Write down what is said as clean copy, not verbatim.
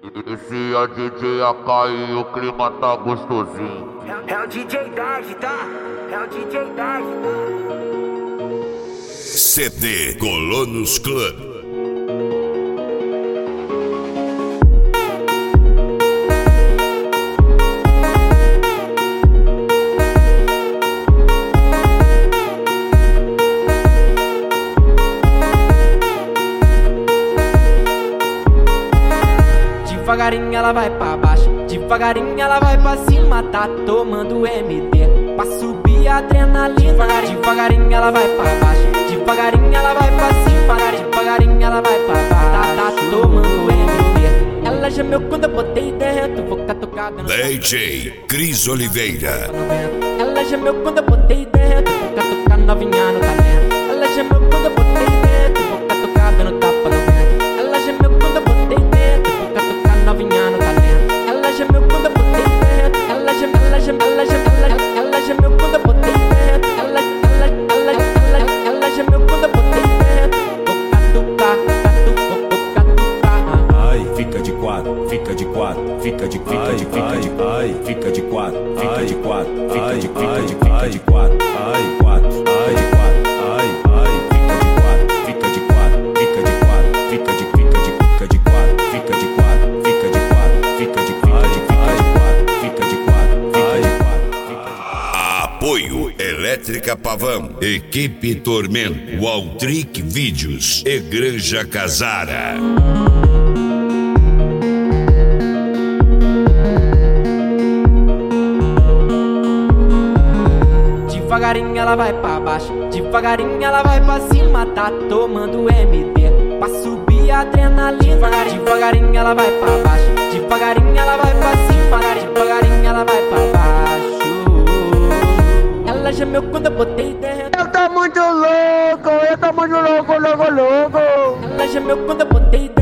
Esse é DJ AK e o clima tá gostosinho. É o DJ Dad, tá? É o DJ Dad, CD Colonos Club. Devagarinho ela vai pra baixo, devagarinho ela vai pra cima, tá tomando MD pra subir a adrenalina. Devagarinho ela vai pra baixo, devagarinho ela vai pra cima, devagarinho ela vai pra baixo, tá tomando MD. Ela gemeu quando eu botei dentro, vou catucada no DJ Cris Oliveira. Ela gemeu quando eu botei dentro, vou catucar novinha no talento. Ela gemeu quando eu botei dentro, vou catucar dando tapa no vento. Ela gemeu quando eu botei dentro, vou catucar novinha no talento. Ela gemeu quando eu botei dentro, ela gemeu quando eu botei dentro. Ela gemeu quando eu botei dentro, vou catucar. Ai, fica de quatro, fica de quatro, fica de quatro, ai, fica de quatro, fica de quatro, fica de quatro, ai, quatro, ai, de quatro, ai, fica de quatro, fica de quatro, fica de quatro, fica de quatro, fica de quatro, fica de quatro, fica de quatro, fica de quatro, fica de quatro. Apoio Elétrica Pavão, Equipe Tormento, Waltric Vídeos e Granja Casara. Devagarinho ela vai pra baixo, devagarinho ela vai pra cima, tá tomando MD pra subir a adrenalina. Devagarinho ela vai pra baixo, devagarinho ela vai pra cima, devagarinho ela vai pra baixo. Ela gemeu quando eu botei dentro. Eu tô muito louco, louco. Ela gemeu quando eu botei dentro.